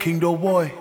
King Doughboy.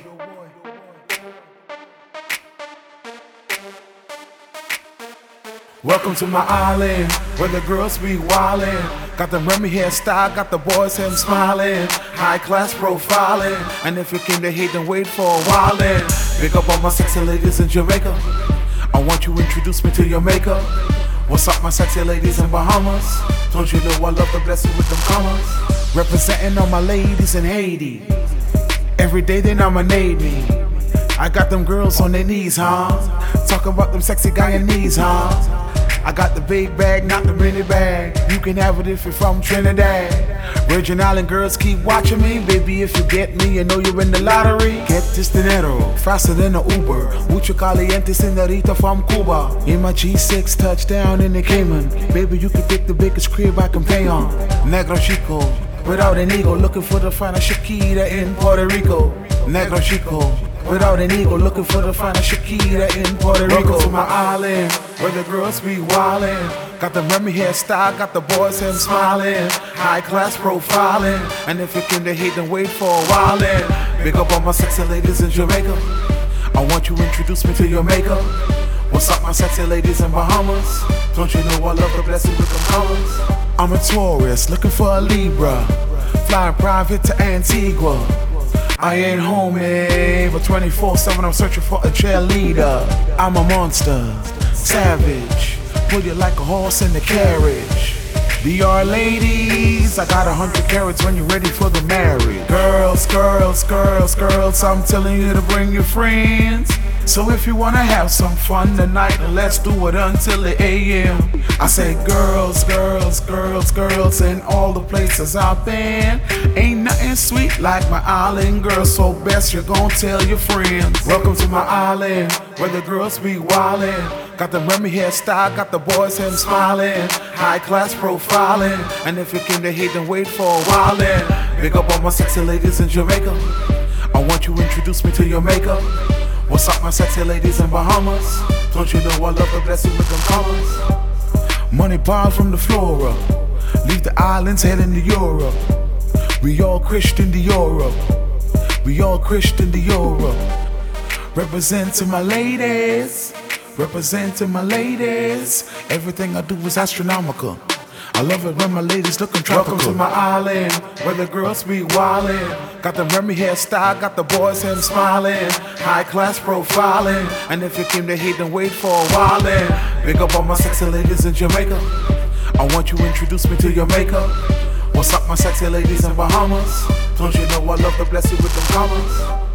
Welcome to my island, where the girls be wildin'. Got them Remy hairstyle, got the boys him smiling. High class profiling, and if you came to hate, then wait for a whilein'. Big up all my sexy ladies in Jamaica. I want you to introduce me to your makeup. What's up, my sexy ladies in Bahamas? Don't you know I love to bless you with them commas? Representing all my ladies in Haiti. Every day they nominate me. I got them girls on their knees, huh? Talk about them sexy Guyanese, huh? I got the big bag, not the mini bag. You can have it if you're from Trinidad. Virgin Island girls keep watching me. Baby, if you get me, you know you're in the lottery. Get this dinero, faster than an Uber. Mucho caliente, senorita from Cuba. In my G6, touchdown in the Cayman. Baby, you can pick the biggest crib I can pay on. Negro Chico, without an ego. Looking for the finest Shakira in Puerto Rico. Negro Chico, without an ego, looking for the finest Shakira in Puerto Rico. Welcome to my island, where the girls be wildin'. Got the Remy hairstyle, got the boys him smiling. High class profiling, and if you came to hate, then wait for a whilein'. Big up all my sexy ladies in Jamaica. I want you to introduce me to your makeup. What's up, my sexy ladies in Bahamas? Don't you know I love to bless you with them colors? I'm a tourist, looking for a Libra. Flying private to Antigua. I ain't home, but 24/7 I'm searching for a cheerleader. I'm a monster, savage, put you like a horse in the carriage. DR ladies, I got 100 carats when you're ready for the marriage. Girls, girls, girls, girls, I'm telling you to bring your friends. So if you wanna have some fun tonight, let's do it until the AM. I say girls, girls, girls, girls, in all the places I've been. Ain't nothing sweet like my island girls, so best you're gonna tell your friends. Welcome to my island, where the girls be wildin'. Got the Remy hairstyle, got the boys him smiling. High class profiling, and if you came to hate, then wait for a whilein'. Big up all my sexy ladies in Jamaica. I want you to introduce me to your makeup. What's up, my sexy ladies in Bahamas? Don't you know I love to bless you with them colors? Money bombs from the flora. Leave the islands heading to Europe. We all Christian to Europe. We all Christian to Europe. Representing my ladies. Representing my ladies. Everything I do is astronomical. I love it when my ladies looking tropical. Welcome to my island, where the girls be wildin'. Got the Remy hairstyle, got the boys him smiling. High class profiling, and if you came to hate, then wait for a whilein'. Big up all my sexy ladies in Jamaica. I want you to introduce me to your makeup. What's up, my sexy ladies in Bahamas? Don't you know I love to bless you with them commas?